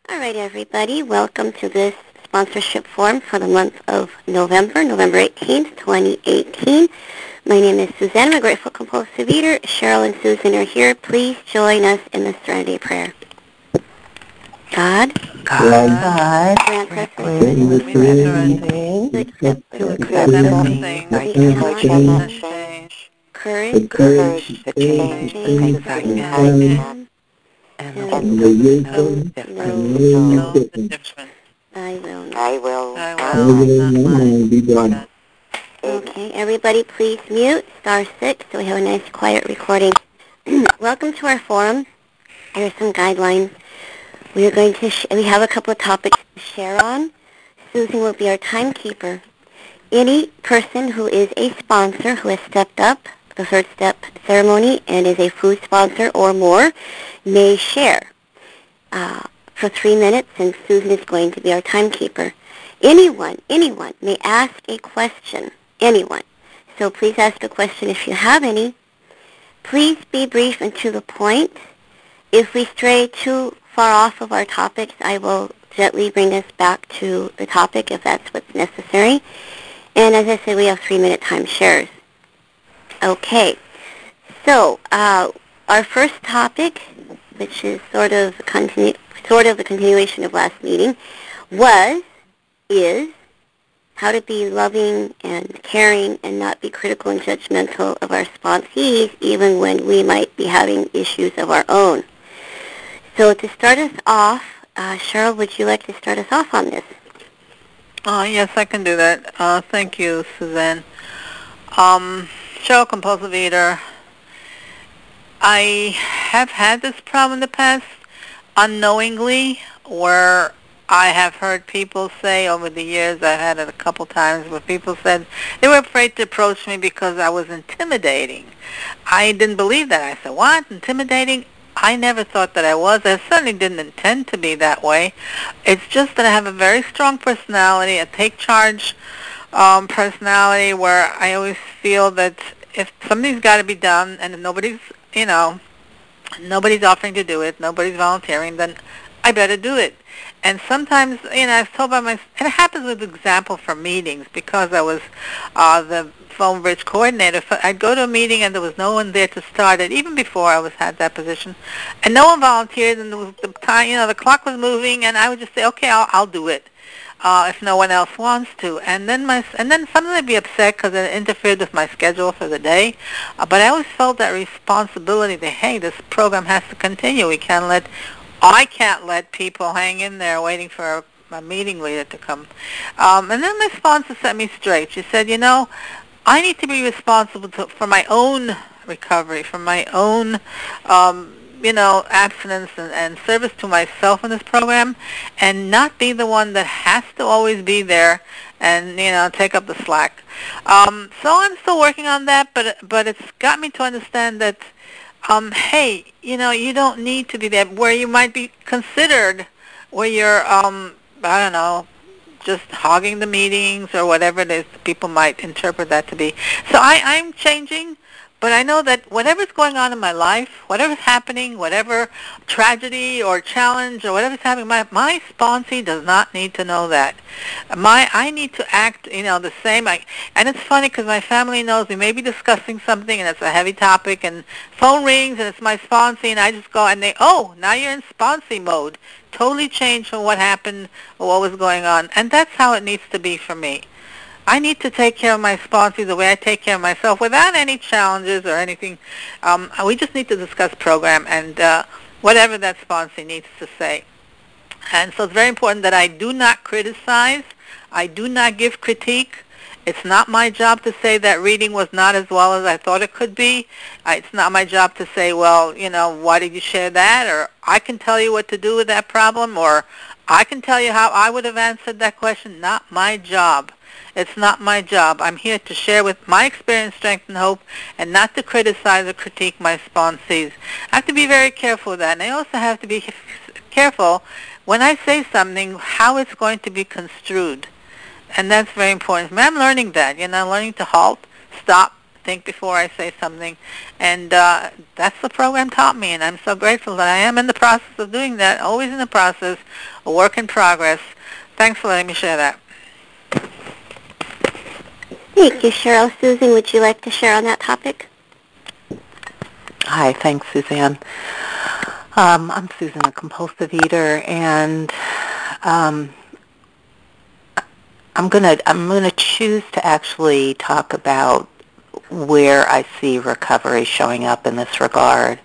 All right, everybody. Welcome to this sponsorship form for the month of November 18th, 2018. My name is Suzanne. I'm a grateful compulsive eater. Cheryl and Susan are here. Please join us in the Serenity Prayer. God, grant grant us me serenity to accept all things we that cannot change, courage to change the things I can, and the wisdom to know the difference. I will not be done. Okay, everybody please mute *6 so we have a nice quiet recording. Welcome to our forum. Here are some guidelines. We are going to we have a couple of topics to share on. Susan will be our timekeeper. Any person who is a sponsor who has stepped up the third step ceremony and is a food sponsor or more may share for 3 minutes, and Susan is going to be our timekeeper. Anyone may ask a question. Anyone. So please ask a question if you have any. Please be brief and to the point. If we stray too far off of our topics, I will gently bring us back to the topic if that's what's necessary. And as I said, we have 3-minute time shares. Okay. So our first topic, which is sort of the continuation of last meeting, is how to be loving and caring and not be critical and judgmental of our sponsees even when we might be having issues of our own. So to start us off, Cheryl, would you like to start us off on this? Yes, I can do that. Thank you, Suzanne. Cheryl, compulsive eater. I have had this problem in the past unknowingly, where I have heard people say over the years, I've had it a couple times, where people said they were afraid to approach me because I was intimidating. I didn't believe that. I said, what? Intimidating? I never thought that I was. I certainly didn't intend to be that way. It's just that I have a very strong personality, a take-charge personality, where I always feel that if something's got to be done and nobody's offering to do it, nobody's volunteering, then I better do it. And sometimes, I was told by and it happens with example for meetings, because I was the phone bridge coordinator. I'd go to a meeting and there was no one there to start it, even before I had that position, and no one volunteered, and the time, the clock was moving, and I would just say, okay, I'll do it. If no one else wants to, and then sometimes I'd be upset because it interfered with my schedule for the day. But I always felt that responsibility that, hey, this program has to continue. I can't let people hang in there waiting for a meeting leader to come. And then my sponsor set me straight. She said, I need to be responsible for my own recovery, for my own abstinence and service to myself in this program, and not be the one that has to always be there and, take up the slack. So I'm still working on that, but it's got me to understand that, hey, you don't need to be there, where you might be considered, where you're, just hogging the meetings or whatever it is people might interpret that to be. So I'm changing. But I know that whatever's going on in my life, whatever's happening, whatever tragedy or challenge or whatever's happening, my sponsee does not need to know that. I need to act, the same. And it's funny because my family knows we may be discussing something and it's a heavy topic, and phone rings and it's my sponsee, and I just go and now you're in sponsee mode. Totally changed from what happened or what was going on. And that's how it needs to be for me. I need to take care of my sponsee the way I take care of myself, without any challenges or anything. We just need to discuss program and whatever that sponsee needs to say. And so it's very important that I do not criticize. I do not give critique. It's not my job to say that reading was not as well as I thought it could be. It's not my job to say, well, why did you share that? Or I can tell you what to do with that problem, or I can tell you how I would have answered that question. Not my job. It's not my job. I'm here to share with my experience, strength, and hope, and not to criticize or critique my sponsees. I have to be very careful with that. And I also have to be careful when I say something, how it's going to be construed. And that's very important. I'm learning that. Learning to halt, stop, think before I say something. And that's the program taught me, and I'm so grateful that I am in the process of doing that, always in the process, a work in progress. Thanks for letting me share that. Thank you, Cheryl. Susan, would you like to share on that topic? Hi, thanks, Suzanne. I'm Susan, a compulsive eater, and I'm gonna choose to actually talk about where I see recovery showing up in this regard.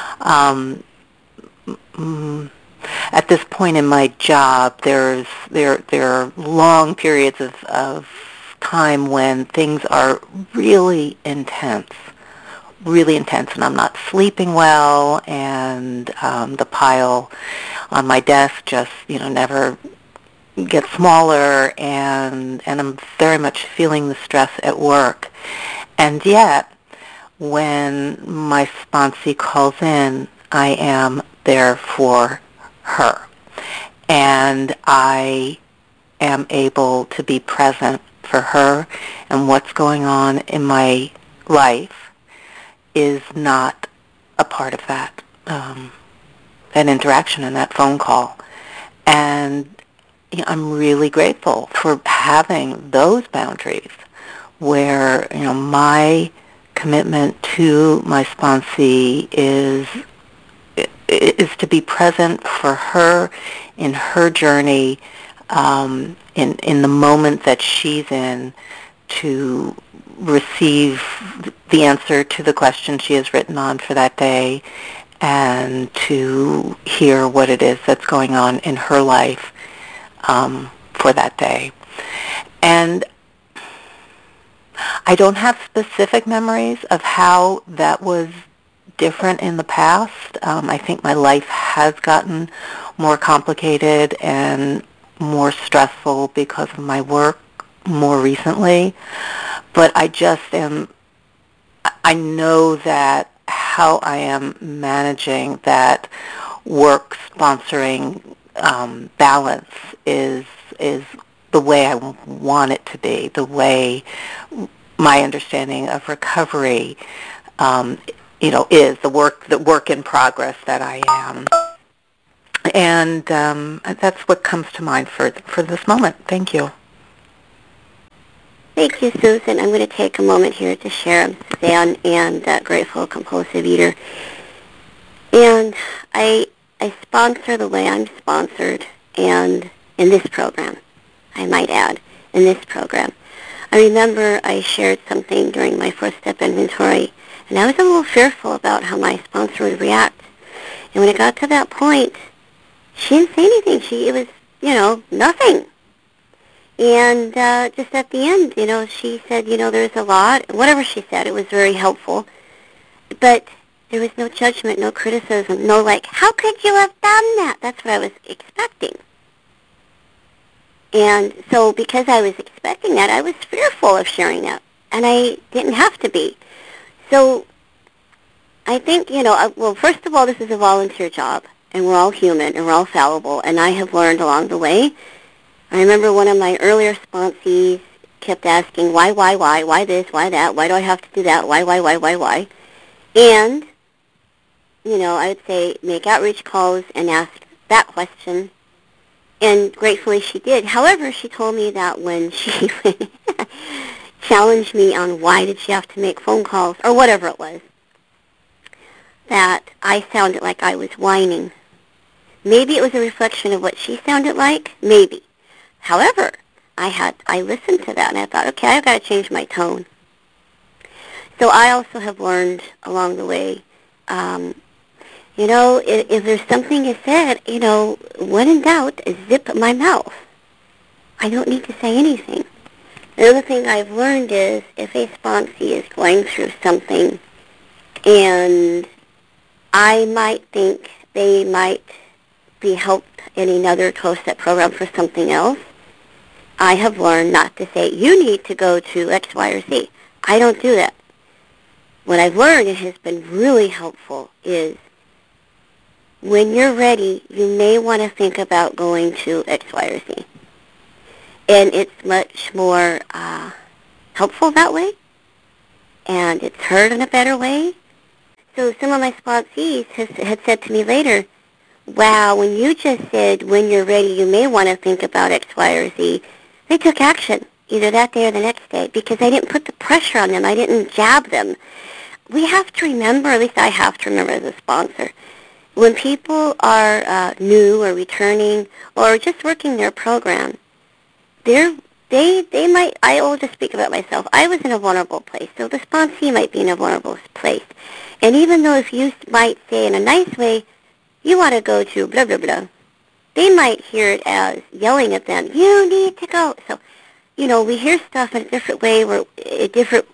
At this point in my job, there are long periods of time when things are really intense, and I'm not sleeping well, and the pile on my desk just never gets smaller, and I'm very much feeling the stress at work. And yet, when my sponsee calls in, I am there for her, and I am able to be present for her, and what's going on in my life is not a part of that interaction and that phone call. And I'm really grateful for having those boundaries where my commitment to my sponsee is to be present for her in her journey, in the moment that she's in, to receive the answer to the question she has written on for that day, and to hear what it is that's going on in her life for that day. And I don't have specific memories of how that was different in the past. I think my life has gotten more complicated and more stressful because of my work more recently. But I know that how I am managing that work sponsoring balance is the way I want it to be, the way my understanding of recovery is the work in progress that I am. And that's what comes to mind for this moment. Thank you. Thank you, Susan. I'm going to take a moment here to share. I'm Suzanne, and Grateful Compulsive Eater. And I sponsor the way I'm sponsored, and in this program, I might add, in this program. I remember I shared something during my first step inventory, and I was a little fearful about how my sponsor would react. And when it got to that point, she didn't say anything. It was, nothing. And just at the end, she said, there's a lot. Whatever she said, it was very helpful. But there was no judgment, no criticism, no how could you have done that? That's what I was expecting. And so because I was expecting that, I was fearful of sharing that. And I didn't have to be. So I think, well, first of all, this is a volunteer job. And we're all human, and we're all fallible. And I have learned along the way. I remember one of my earlier sponsees kept asking, why this, why that, why do I have to do that, why? And, I would say make outreach calls and ask that question, and gratefully she did. However, she told me that when she challenged me on why did she have to make phone calls, or whatever it was, that I sounded like I was whining. Maybe it was a reflection of what she sounded like, maybe. However, I listened to that, and I thought, okay, I've got to change my tone. So I also have learned along the way, if there's something you said, when in doubt, zip my mouth. I don't need to say anything. The other thing I've learned is if a sponsee is going through something, and I might think they might be helped in another 12-step program for something else, I have learned not to say, you need to go to X, Y, or Z. I don't do that. What I've learned, it has been really helpful, is when you're ready, you may want to think about going to X, Y, or Z. And it's much more helpful that way. and it's heard in a better way. So some of my sponsees had said to me later, wow, when you just said when you're ready you may want to think about X, Y, or Z, they took action either that day or the next day because I didn't put the pressure on them. I didn't jab them. We have to remember, at least I have to remember as a sponsor, when people are new or returning or just working their program, they might, I will just speak about myself, I was in a vulnerable place, so the sponsee might be in a vulnerable place. And even though if you might say in a nice way, you want to go to blah, blah, blah, they might hear it as yelling at them, you need to go. So, we hear stuff in a different way, we're a different,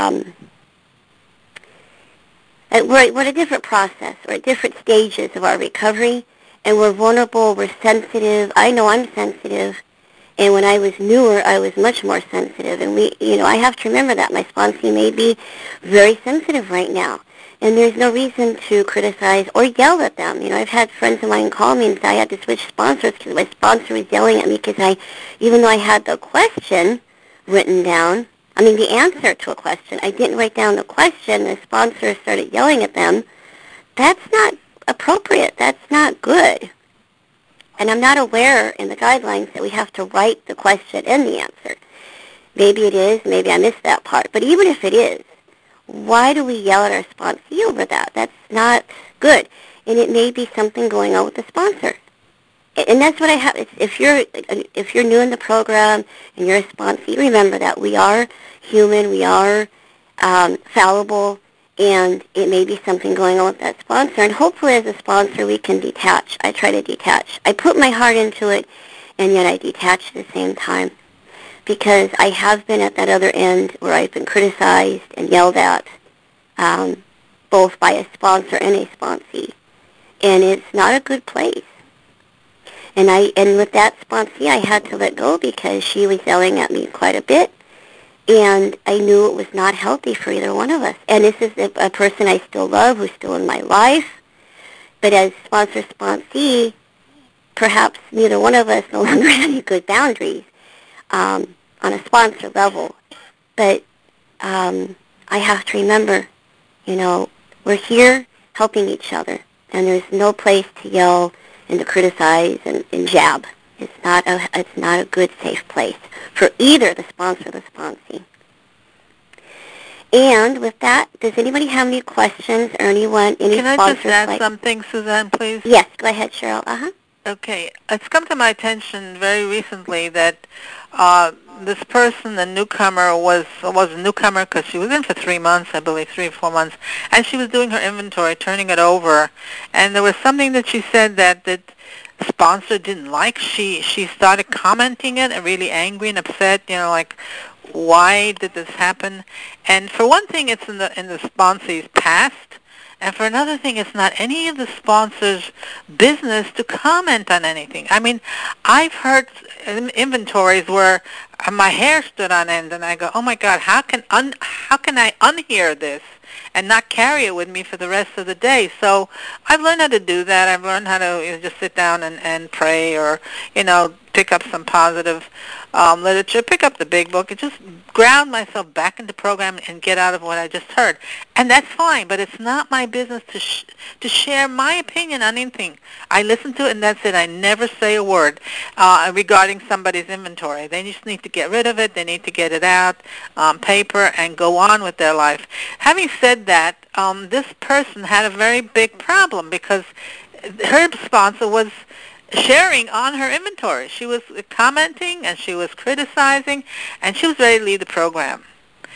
we're at a different process, we're at different stages of our recovery, and we're vulnerable, we're sensitive. I know I'm sensitive. And when I was newer, I was much more sensitive. And I have to remember that. My sponsee may be very sensitive right now. And there's no reason to criticize or yell at them. I've had friends of mine call me and say I had to switch sponsors because my sponsor was yelling at me because even though I had the question written down, the answer to a question, I didn't write down the question, the sponsor started yelling at them. That's not appropriate. That's not good. And I'm not aware in the guidelines that we have to write the question and the answer. Maybe it is, maybe I missed that part. But even if it is, why do we yell at our sponsee over that? That's not good. And it may be something going on with the sponsor. And that's what I have. If you're new in the program and you're a sponsee, remember that we are human, we are fallible, and it may be something going on with that sponsor. And hopefully as a sponsor we can detach. I try to detach. I put my heart into it, and yet I detach at the same time. Because I have been at that other end where I've been criticized and yelled at, both by a sponsor and a sponsee. And it's not a good place. And with that sponsee I had to let go because she was yelling at me quite a bit. And I knew it was not healthy for either one of us. And this is a person I still love, who's still in my life. But as sponsor-sponsee, perhaps neither one of us no longer had any good boundaries on a sponsor level. But I have to remember, we're here helping each other. And there's no place to yell and to criticize and jab. It's not a good, safe place for either the sponsor or the sponsee. And with that, does anybody have any questions or any sponsors? Can I just add something, Suzanne, please? Yes, go ahead, Cheryl. Uh-huh. Okay. It's come to my attention very recently that this person, the newcomer, was a newcomer because she was in for 3 months, I believe, 3 or 4 months, and she was doing her inventory, turning it over, and there was something that she said that the sponsor didn't like. She started commenting it and really angry and upset, like, why did this happen? And for one thing, it's in the sponsee's past. And for another thing, it's not any of the sponsors' business to comment on anything. I've heard inventories where my hair stood on end, and I go, oh my God, how can I unhear this and not carry it with me for the rest of the day? So I've learned how to do that. I've learned how to just sit down and pray, or pick up some positive literature, pick up the big book, and just ground myself back into program and get out of what I just heard. And that's fine, but it's not my business to share my opinion on anything. I listen to it, and that's it. I never say a word regarding somebody's inventory. They just need to get rid of it. They need to get it out on paper and go on with their life. Having said that, this person had a very big problem because her sponsor was sharing on her inventory. She was commenting and she was criticizing, and she was ready to leave the program.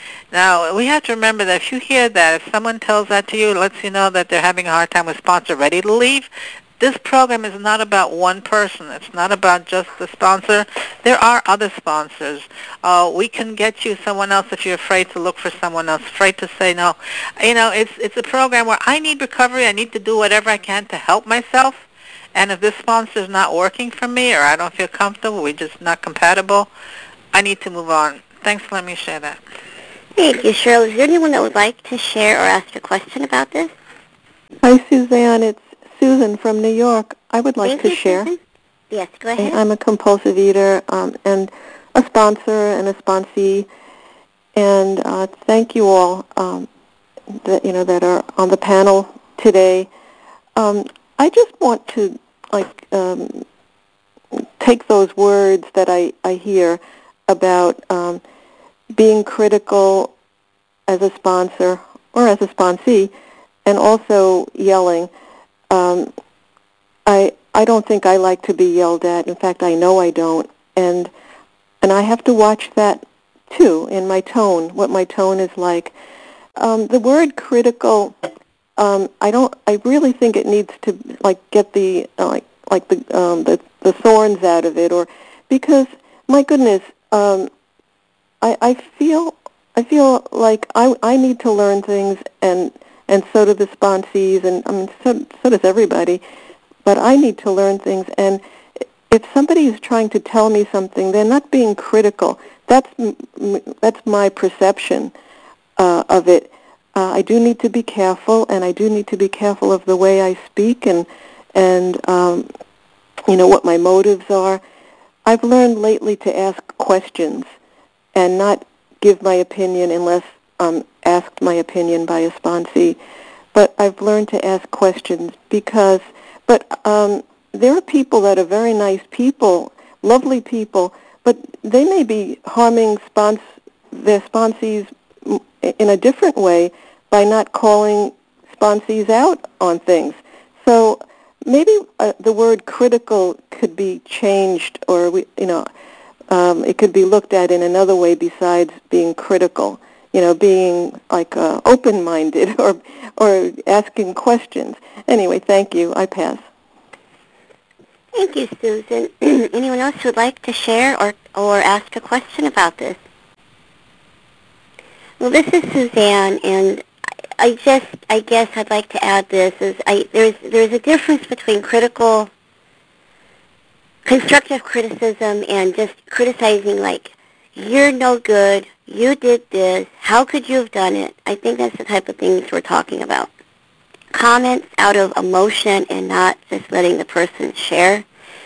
Now, we have to remember that if you hear that, if someone tells that to you, it lets you know that they're having a hard time with sponsor ready to leave. This program is not about one person. It's not about just the sponsor. There are other sponsors. We can get you someone else if you're afraid to look for someone else, afraid to say no. It's a program where I need recovery. I need to do whatever I can to help myself. And if this sponsor is not working for me, or I don't feel comfortable, we're just not compatible, I need to move on. Thanks for letting me share that. Thank you, Cheryl. Is there anyone that would like to share or ask a question about this? Hi, Suzanne. It's Susan from New York. I would like to share. Susan? Yes, go ahead. I'm a compulsive eater and a sponsor and a sponsee. and thank you all that are on the panel today. I just want to take those words that I hear about being critical as a sponsor or as a sponsee, and also yelling. I don't think I like to be yelled at. In fact, I know I don't, and I have to watch that too in my tone, what my tone is like. The word critical, I really think it needs to get the the thorns out of it, or because my goodness, I feel like I need to learn things, and so do the sponsees, and I mean so does everybody. But I need to learn things, and if somebody is trying to tell me something, they're not being critical. That's my perception of it. I do need to be careful, and I do need to be careful of the way I speak, and what my motives are. I've learned lately to ask questions and not give my opinion unless asked my opinion by a sponsee. But I've learned to ask questions but there are people that are very nice people, lovely people, but they may be harming their sponsees in a different way by not calling sponsees out on things. So maybe the word critical could be changed, or it could be looked at in another way besides being critical. Being open-minded or asking questions. Anyway, thank you. I pass. Thank you, Susan. Anyone else who would like to share or ask a question about this? Well, this is Suzanne, and I guess I'd like to add this: there's a difference between constructive criticism and just criticizing you're no good, you did this, how could you have done it? I think that's the type of things we're talking about. Comments out of emotion and not just letting the person share.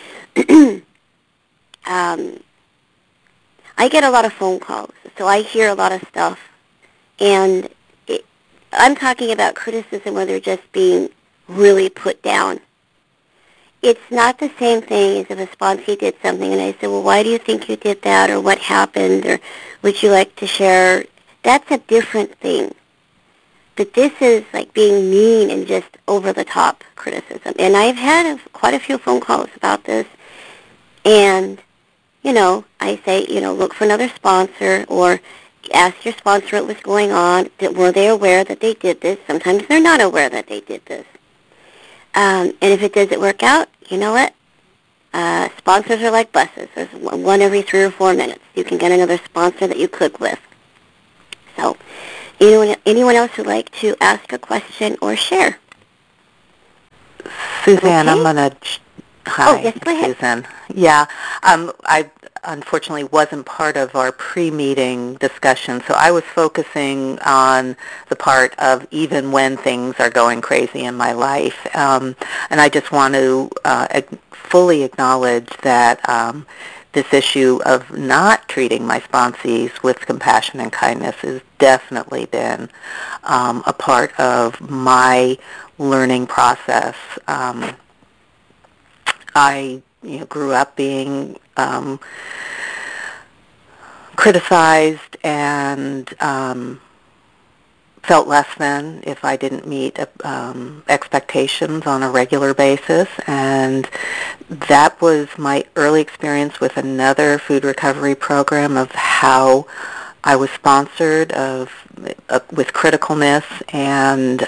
I get a lot of phone calls, so I hear a lot of stuff, and I'm talking about criticism where they're just being really put down. It's not the same thing as if a sponsee did something and I said, well, why do you think you did that, or what happened, or would you like to share? That's a different thing. But this is being mean and just over-the-top criticism. And I've had quite a few phone calls about this. And, I say, look for another sponsor, or ask your sponsor what was going on. Were they aware that they did this? Sometimes they're not aware that they did this. And if it doesn't work out, you know what? Sponsors are like buses. There's one every 3 or 4 minutes. You can get another sponsor that you click with. So, anyone else would like to ask a question or share? Suzanne, okay. I'm going to... Hi, yes, go ahead. Susan. Yeah, I unfortunately wasn't part of our pre-meeting discussion, so I was focusing on the part of even when things are going crazy in my life. And I just want to fully acknowledge that this issue of not treating my sponsees with compassion and kindness has definitely been a part of my learning process. I grew up being criticized and felt less than if I didn't meet expectations on a regular basis, and that was my early experience with another food recovery program of how I was sponsored with criticalness and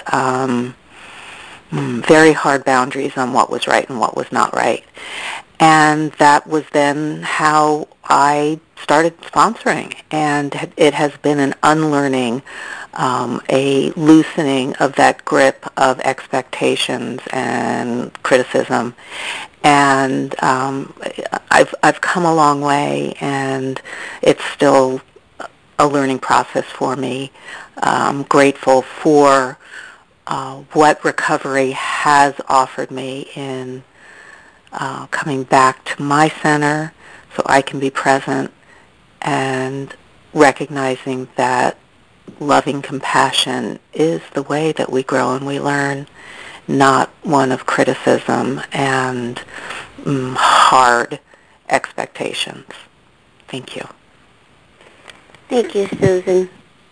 very hard boundaries on what was right and what was not right. And that was then how I started sponsoring. And it has been an unlearning, a loosening of that grip of expectations and criticism. And I've come a long way, and it's still a learning process for me. I'm grateful for what recovery has offered me in coming back to my center so I can be present and recognizing that loving compassion is the way that we grow and we learn, not one of criticism and hard expectations. Thank you. Thank you, Susan.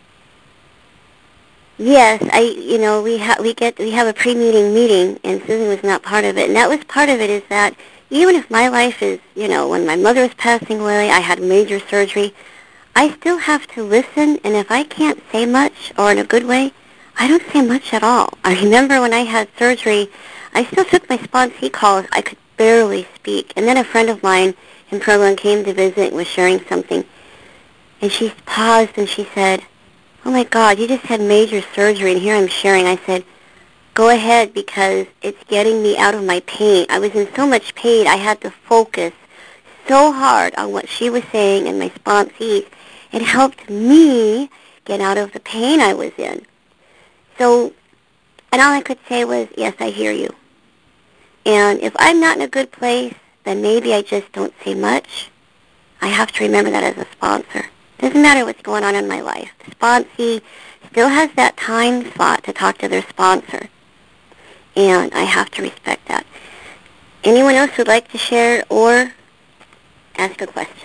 Yes, we have a pre-meeting meeting, and Susan was not part of it. And that was part of it, is that even if my life is, when my mother was passing away, I had major surgery, I still have to listen, and if I can't say much, or in a good way, I don't say much at all. I remember when I had surgery, I still took my sponsee calls. I could barely speak. And then a friend of mine in Provolone came to visit and was sharing something. And she paused and she said, "Oh my God, you just had major surgery and here I'm sharing." I said, "Go ahead, because it's getting me out of my pain." I was in so much pain, I had to focus so hard on what she was saying and my sponsees. It helped me get out of the pain I was in. So, and all I could say was, "Yes, I hear you." And if I'm not in a good place, then maybe I just don't say much. I have to remember that as a sponsor. Doesn't matter what's going on in my life. The sponsee still has that time slot to talk to their sponsor. And I have to respect that. Anyone else would like to share or ask a question?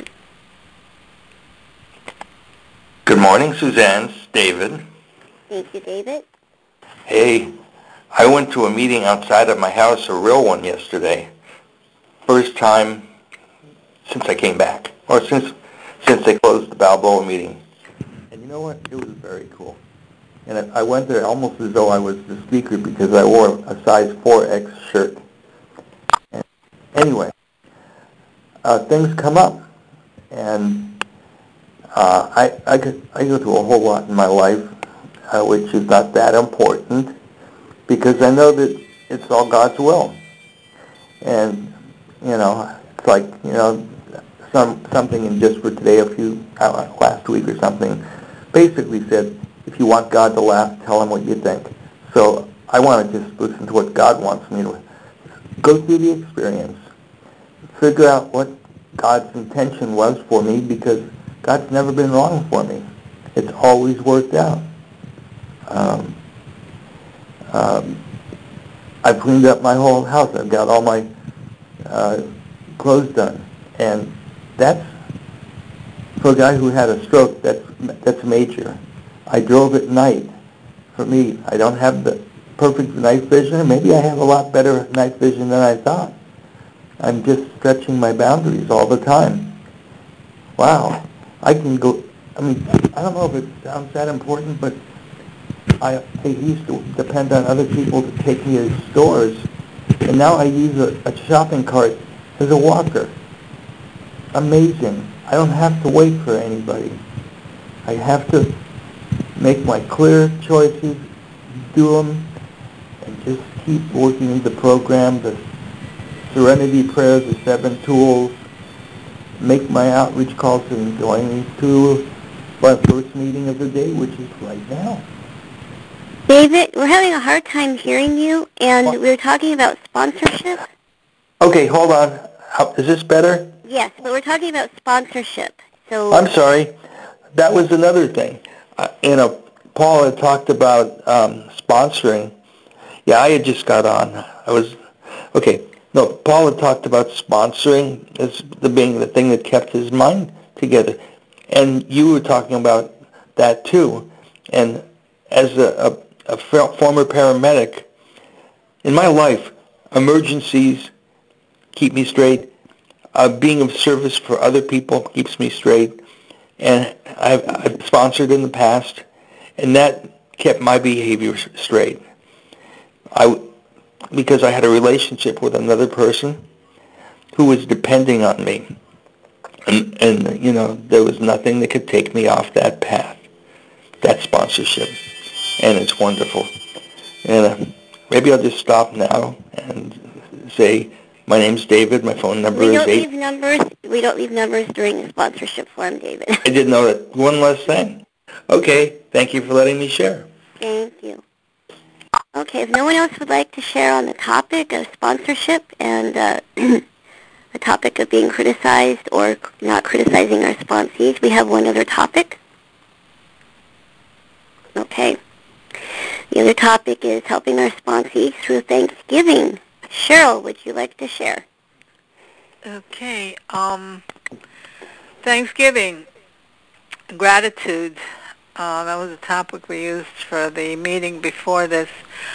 Good morning, Suzanne. It's David. Thank you, David. Hey, I went to a meeting outside of my house, a real one, yesterday. First time since I came back, or since they closed the Balboa meeting. And you know what? It was very cool. And I went there almost as though I was the speaker because I wore a size 4X shirt. And anyway, things come up. And I go through a whole lot in my life, which is not that important, because I know that it's all God's will. And, it's like, something in Just for Today last week or something basically said, if you want God to laugh, tell him what you think. So I want to just listen to what God wants me to go through the experience, figure out what God's intention was for me, because God's never been wrong for me. It's always worked out. I've cleaned up my whole house. I've got all my clothes done. And that's, for a guy who had a stroke, that's major. I drove at night. For me, I don't have the perfect night vision. Maybe I have a lot better night vision than I thought. I'm just stretching my boundaries all the time. Wow. I can go, I don't know if it sounds that important, but I used to depend on other people to take me to stores, and now I use a shopping cart as a walker. Amazing. I don't have to wait for anybody. I have to make my clear choices, do them, and just keep working the program, the Serenity Prayer, the 7 tools, make my outreach calls, and going to my first meeting of the day, which is right now. David, we're having a hard time hearing you, and we were talking about sponsorship. Okay, hold on. Is this better? Yes, but we're talking about sponsorship. So I'm sorry. That was another thing. Paul had talked about sponsoring. Yeah, I had just got on. Paul had talked about sponsoring as being the thing that kept his mind together. And you were talking about that too. And as a former paramedic, in my life, emergencies keep me straight. Being of service for other people keeps me straight. And I've sponsored in the past, and that kept my behavior straight. Because I had a relationship with another person who was depending on me. And there was nothing that could take me off that path. That's sponsorship. And it's wonderful. And maybe I'll just stop now and say, my name's David. My phone number is 8. We don't leave numbers during the sponsorship form, David. I didn't know that. One last thing. Okay. Thank you for letting me share. Thank you. Okay, if no one else would like to share on the topic of sponsorship and the topic of being criticized or not criticizing our sponsees, we have one other topic. Okay. The other topic is helping our sponsees through Thanksgiving. Cheryl, would you like to share? Okay. Thanksgiving, gratitude. That was the topic we used for the meeting before this.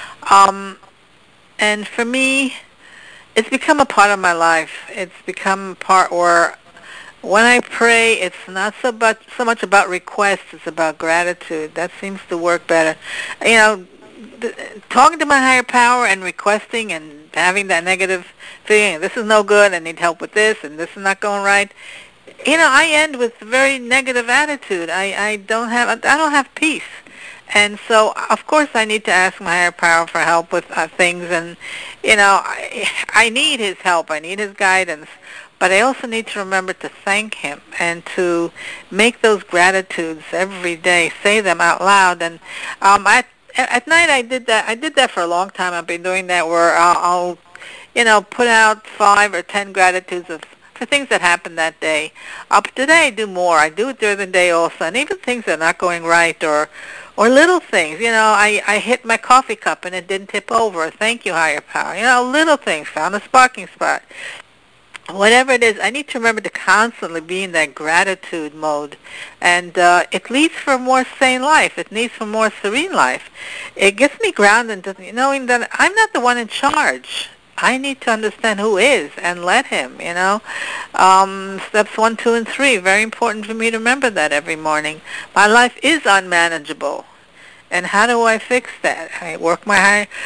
And for me, it's become a part of my life. It's become a part where when I pray, it's not so much about requests. It's about gratitude. That seems to work better. You know, talking to my higher power and requesting and having that negative feeling, this is no good, I need help with this, and this is not going right. You know, I end with a very negative attitude. I don't have peace. And so, of course, I need to ask my higher power for help with things, and, you know, I need his help. I need his guidance. But I also need to remember to thank him and to make those gratitudes every day, say them out loud. And at night I did that. I did that for a long time. I've been doing that where I'll you know, put out 5 or 10 gratitudes for things that happened that day. But today I do more. I do it during the day also, and even things that are not going right or little things. You know, I hit my coffee cup and it didn't tip over. Thank you, higher power. You know, little things. Found a sparking spot. Whatever it is, I need to remember to constantly be in that gratitude mode. And it leads for a more sane life. It leads for a more serene life. It gets me grounded into knowing that I'm not the one in charge. I need to understand who is and let him, you know. Steps 1, 2, and 3, very important for me to remember that every morning. My life is unmanageable. And how do I fix that? I work with my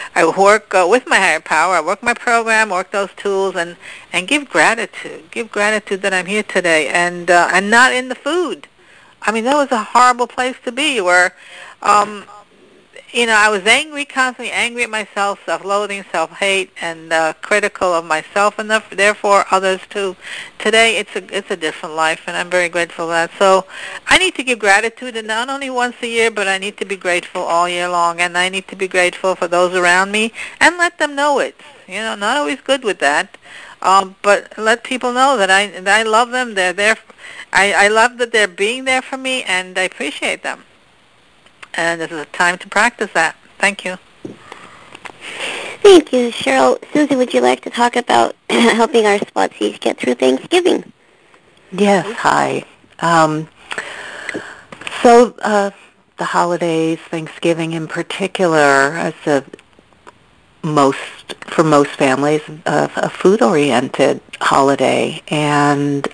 higher power. I work my program, work those tools, and give gratitude. Give gratitude that I'm here today, and not in the food. I mean, that was a horrible place to be, where, you know, I was angry, constantly angry at myself, self-loathing, self-hate, and critical of myself, and therefore others too. Today, it's a different life, and I'm very grateful for that. So I need to give gratitude, and not only once a year, but I need to be grateful all year long, and I need to be grateful for those around me, and let them know it. You know, not always good with that, but let people know that I love them. They're there. I love that they're being there for me, and I appreciate them. And this is a time to practice that. Thank you. Thank you, Cheryl. Susie, would you like to talk about helping our sponsees get through Thanksgiving? Yes, hi. So the holidays, Thanksgiving in particular, for most families, a food-oriented holiday. And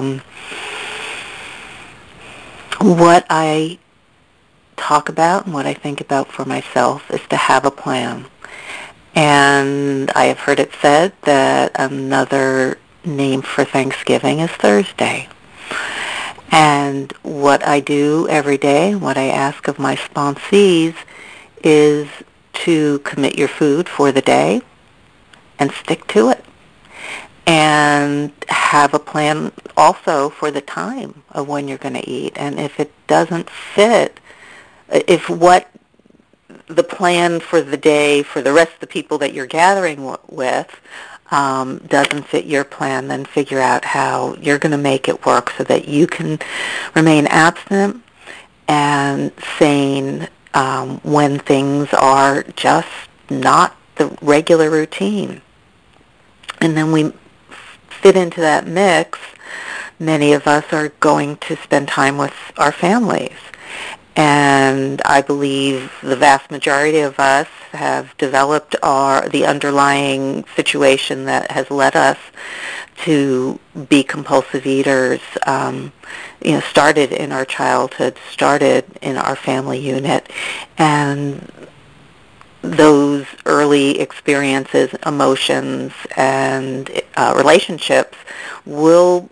what I talk about and what I think about for myself is to have a plan. And I have heard it said that another name for Thanksgiving is Thursday. And what I do every day, what I ask of my sponsees, is to commit your food for the day and stick to it. And have a plan also for the time of when you're going to eat. And if it doesn't fit, if what the plan for the day for the rest of the people that you're gathering with doesn't fit your plan, then figure out how you're going to make it work so that you can remain abstinent and sane when things are just not the regular routine. And then we fit into that mix. Many of us are going to spend time with our families. And I believe the vast majority of us have developed the underlying situation that has led us to be compulsive eaters, started in our childhood, started in our family unit. And those early experiences, emotions, and relationships will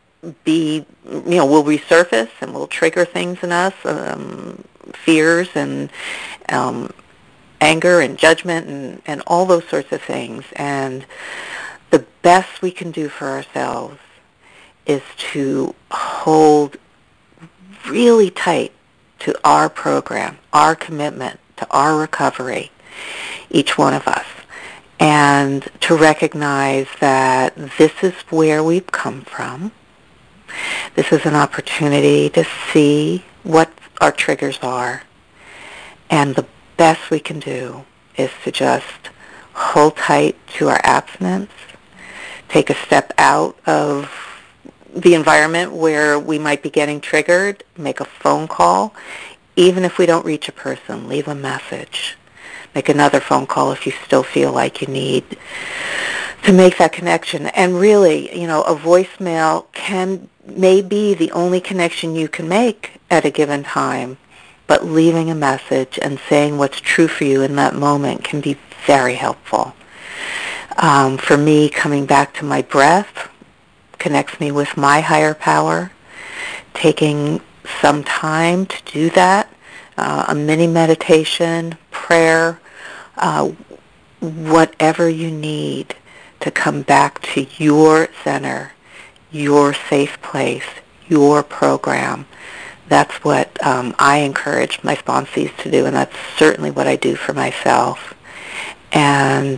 will resurface and will trigger things in us, fears and anger and judgment and all those sorts of things. And the best we can do for ourselves is to hold really tight to our program, our commitment to our recovery, each one of us, and to recognize that this is where we've come from. This is an opportunity to see what our triggers are And the best we can do is to just hold tight to our abstinence, take a step out of the environment where we might be getting triggered, make a phone call. Even if we don't reach a person, leave a message. Make another phone call if you still feel like you need to make that connection. And really, a voicemail may be the only connection you can make at a given time, but leaving a message and saying what's true for you in that moment can be very helpful. For me, coming back to my breath connects me with my higher power. Taking some time to do that, a mini meditation, prayer, whatever you need to come back to your center, your safe place, your program. That's what I encourage my sponsees to do, and that's certainly what I do for myself. And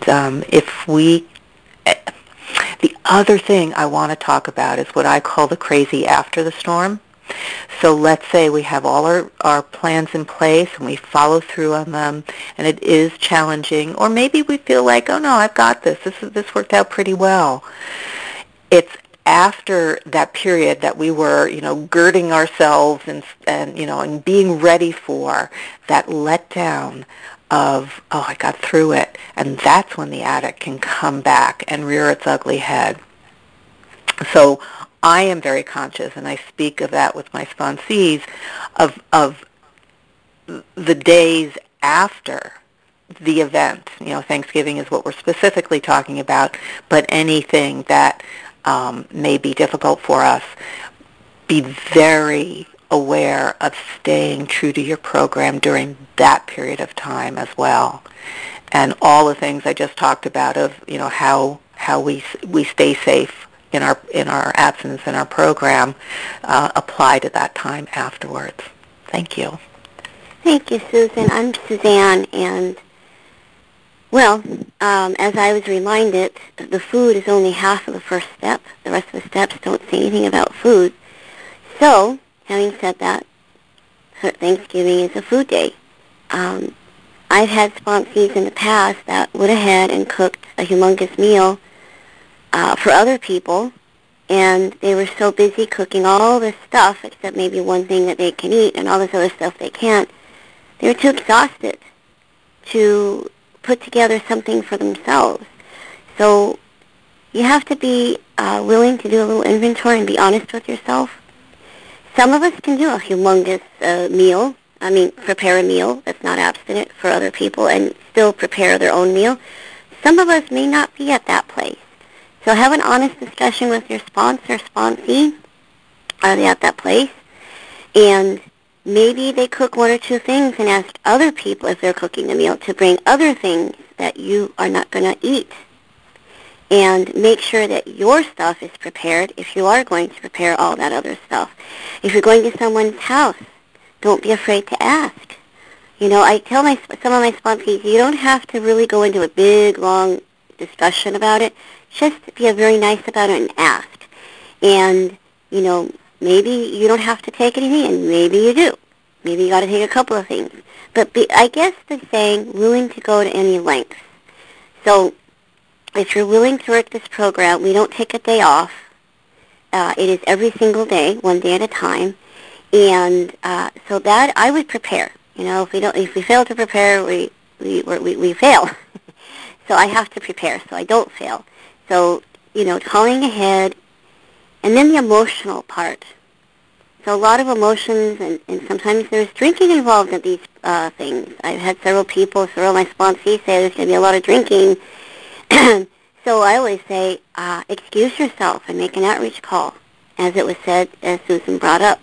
the other thing I want to talk about is what I call the crazy after the storm. So let's say we have all our plans in place and we follow through on them, and it is challenging, or maybe we feel like, oh no, I've got this. This worked out pretty well. It's after that period that we were, girding ourselves and being ready for that letdown of, oh, I got through it, and that's when the addict can come back and rear its ugly head. So I am very conscious, and I speak of that with my sponsees, of the days after the event. Thanksgiving is what we're specifically talking about, but anything that may be difficult for us, be very aware of staying true to your program during that period of time as well. And all the things I just talked about of, how we stay safe in our absence in our program apply to that time afterwards. Thank you. Thank you, Susan. I'm Suzanne, and as I was reminded, the food is only half of the first step. The rest of the steps don't say anything about food. So, having said that, Thanksgiving is a food day. I've had sponsees in the past that went ahead and cooked a humongous meal for other people, and they were so busy cooking all this stuff, except maybe one thing that they can eat and all this other stuff they can't. They were too exhausted to put together something for themselves. So you have to be willing to do a little inventory and be honest with yourself. Some of us can do a humongous meal. Prepare a meal that's not abstinent for other people and still prepare their own meal. Some of us may not be at that place. So have an honest discussion with your sponsor, sponsee. Are they at that place? And maybe they cook one or two things and ask other people, if they're cooking the meal, to bring other things that you are not going to eat. And make sure that your stuff is prepared if you are going to prepare all that other stuff. If you're going to someone's house, don't be afraid to ask. I tell some of my sponsees, you don't have to really go into a big, long discussion about it. Just be very nice about it and ask. And, maybe you don't have to take anything, and maybe you do. Maybe you got to take a couple of things. But I guess the saying, willing to go to any lengths. So if you're willing to work this program, we don't take a day off. It is every single day, one day at a time. And so that I would prepare. If we fail to prepare, we fail. So I have to prepare so I don't fail. So, calling ahead. And then the emotional part. So a lot of emotions, and sometimes there's drinking involved in these things. I've had several of my sponsees say there's going to be a lot of drinking. So I always say, excuse yourself and make an outreach call, as it was said, as Susan brought up.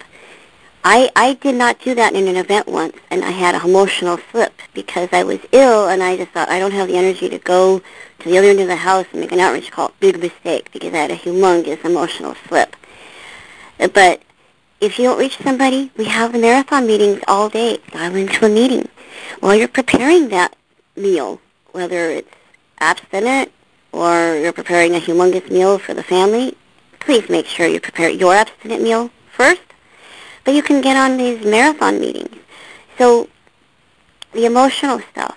I did not do that in an event once, and I had an emotional slip because I was ill, and I just thought, I don't have the energy to go to the other end of the house and make an outreach call. Big mistake, because I had a humongous emotional slip. But if you don't reach somebody, we have the marathon meetings all day. Dial into a meeting. While you're preparing that meal, whether it's abstinent or you're preparing a humongous meal for the family, please make sure you prepare your abstinent meal first. But you can get on these marathon meetings. So the emotional stuff.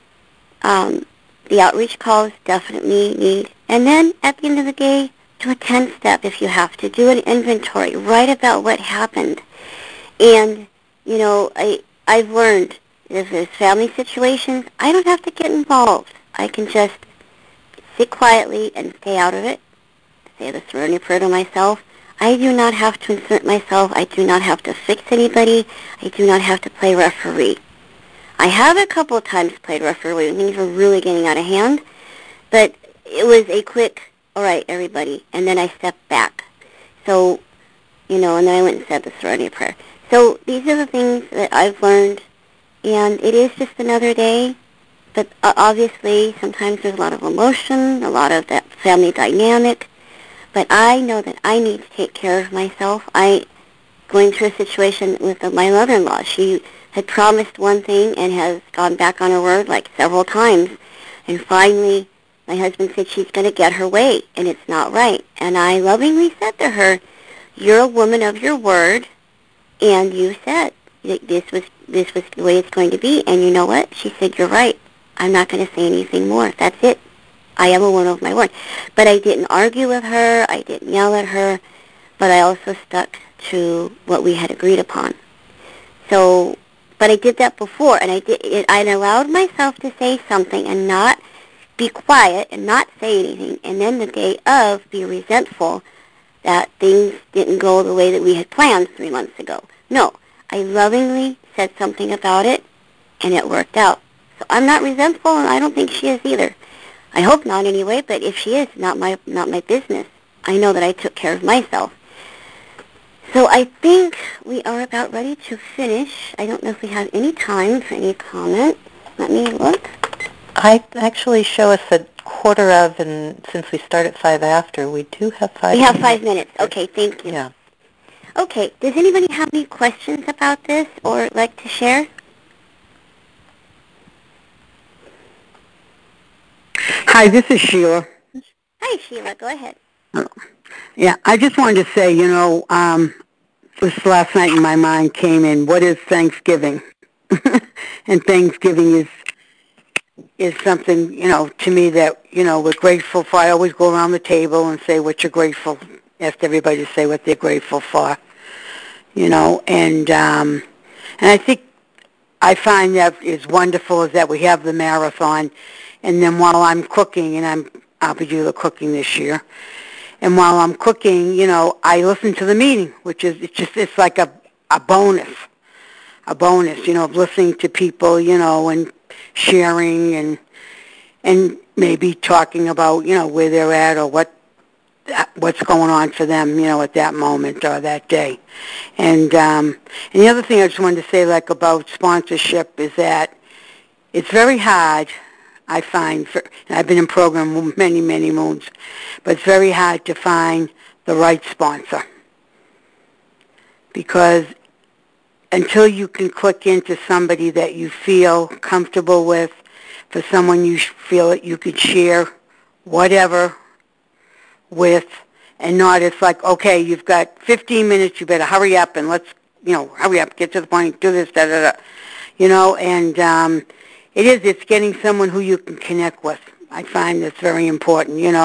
The outreach calls definitely need. And then at the end of the day, do a 10-step if you have to. Do an inventory. Write about what happened. And, you know, I've learned if there's family situations, I don't have to get involved. I can just sit quietly and stay out of it. Say the Serenity Prayer to myself. I do not have to insert myself. I do not have to fix anybody. I do not have to play referee. I have a couple of times played referee when things were really getting out of hand, but it was a quick, all right, everybody, and then I stepped back. So, you know, and then I went and said the Serenity Prayer. So these are the things that I've learned, and it is just another day, but obviously sometimes there's a lot of emotion, a lot of that family dynamic, but I know that I need to take care of myself. Going through a situation with my mother-in-law. She had promised one thing and has gone back on her word like several times. And finally, my husband said she's going to get her way, and it's not right. And I lovingly said to her, you're a woman of your word, and you said this was the way it's going to be. And you know what? She said, you're right. I'm not going to say anything more. That's it. I am a woman of my word. But I didn't argue with her. I didn't yell at her. But I also stuck to what we had agreed upon. So, but I did that before, and I allowed myself to say something and not be quiet and not say anything, and then the day of be resentful that things didn't go the way that we had planned 3 months ago. No, I lovingly said something about it, and it worked out. So I'm not resentful, and I don't think she is either. I hope not anyway, but if she is, not my business. I know that I took care of myself. So I think we are about ready to finish. I don't know if we have any time for any comments. Let me look. I actually show us a quarter of, and since we start at 5 after, we do have 5 minutes. We have 5 minutes. Okay, thank you. Yeah. Okay, does anybody have any questions about this or like to share? Hi, this is Sheila. Hi, Sheila. Go ahead. Yeah, I just wanted to say, this last night in my mind came in, what is Thanksgiving? And Thanksgiving is something, to me that, we're grateful for. I always go around the table and say what you're grateful, ask everybody to say what they're grateful for, and I think I find that is wonderful is that we have the marathon, and then while I'm cooking, and I'll be doing the cooking this year, and while I'm cooking, I listen to the meeting, which is, it's like a bonus, of listening to people, and sharing and maybe talking about, where they're at or what's going on for them, at that moment or that day. And the other thing I just wanted to say, like, about sponsorship is that it's very hard, I find, and I've been in program many, many moons, but it's very hard to find the right sponsor, because until you can click into somebody that you feel comfortable with, for someone you feel that you could share whatever with, and not, it's like, okay, you've got 15 minutes, you better hurry up and let's, hurry up, get to the point, do this, and it's getting someone who you can connect with. I find that's very important, and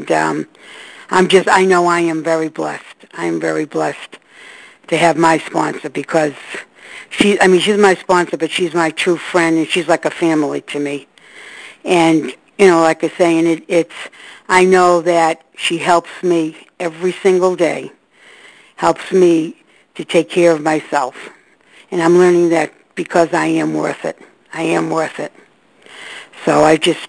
I know I am very blessed. I am very blessed to have my sponsor, because she's my sponsor, but she's my true friend, and she's like a family to me. And, like I say, and I know that she helps me every single day, helps me to take care of myself. And I'm learning that because I am worth it. I am worth it. So I just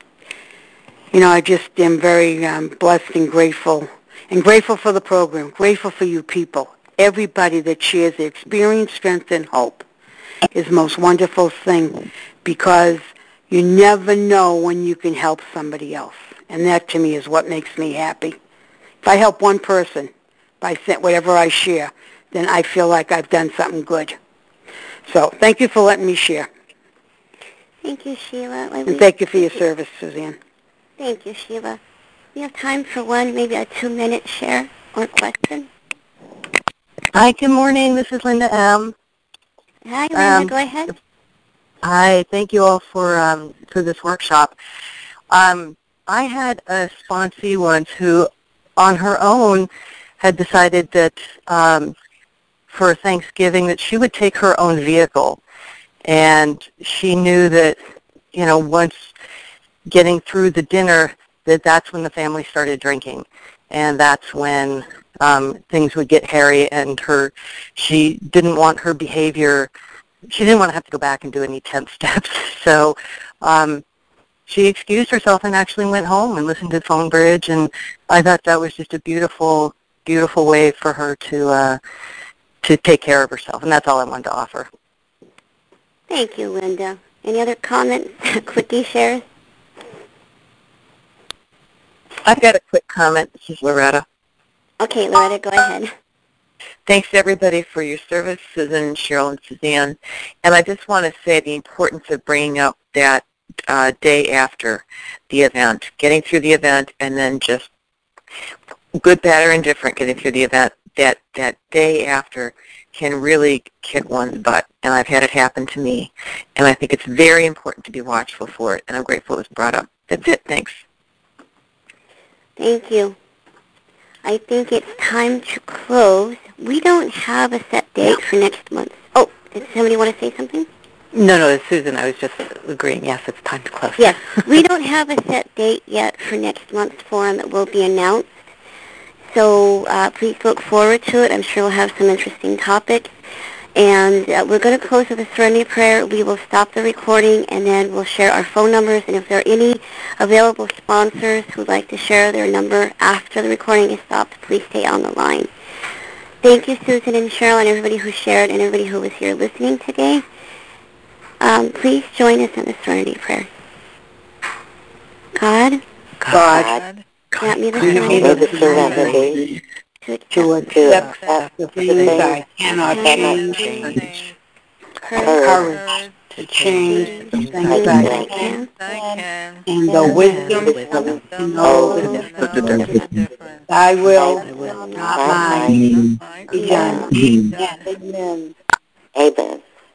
am very blessed and grateful for the program, grateful for you people. Everybody that shares their experience, strength, and hope is the most wonderful thing, because you never know when you can help somebody else. And that, to me, is what makes me happy. If I help one person by whatever I share, then I feel like I've done something good. So thank you for letting me share. Thank you, Sheila. And thank you for your service, Suzanne. Thank you, Sheila. We have time for maybe a 2-minute share or question. Hi, good morning. This is Linda M. Hi, Linda. Go ahead. Hi, thank you all for this workshop. I had a sponsee once who, on her own, had decided that for Thanksgiving that she would take her own vehicle, and she knew that, you know, once getting through the dinner, that's when the family started drinking, and that's when things would get hairy, and she didn't want her behavior. She didn't want to have to go back and do any 10 steps, so she excused herself and actually went home and listened to Phone Bridge, and I thought that was just a beautiful, beautiful way for her to take care of herself, and that's all I wanted to offer. Thank you, Linda. Any other comments, quickie shares? I've got a quick comment. This is Loretta. Okay, Loretta, go ahead. Thanks, everybody, for your service, Susan, Cheryl, and Suzanne. And I just want to say the importance of bringing up that day after the event, getting through the event, and then just good, bad, or indifferent, getting through the event. That day after can really kick one's butt, and I've had it happen to me. And I think it's very important to be watchful for it, and I'm grateful it was brought up. That's it. Thanks. Thank you. I think it's time to close. We don't have a set date for next month. Oh, did somebody want to say something? No, Susan, I was just agreeing. Yes, it's time to close. Yes, we don't have a set date yet for next month's forum. It will be announced. So please look forward to it. I'm sure we'll have some interesting topics. And we're going to close with a serenity prayer. We will stop the recording, and then we'll share our phone numbers. And if there are any available sponsors who would like to share their number after the recording is stopped, please stay on the line. Thank you, Susan and Cheryl, and everybody who shared, and everybody who was here listening today. Please join us in the serenity prayer. God. Grant me the serenity to accept the things I cannot change, courage to change the things I can, and the wisdom to know the difference. Thy will, not mine, be done. Amen. Amen.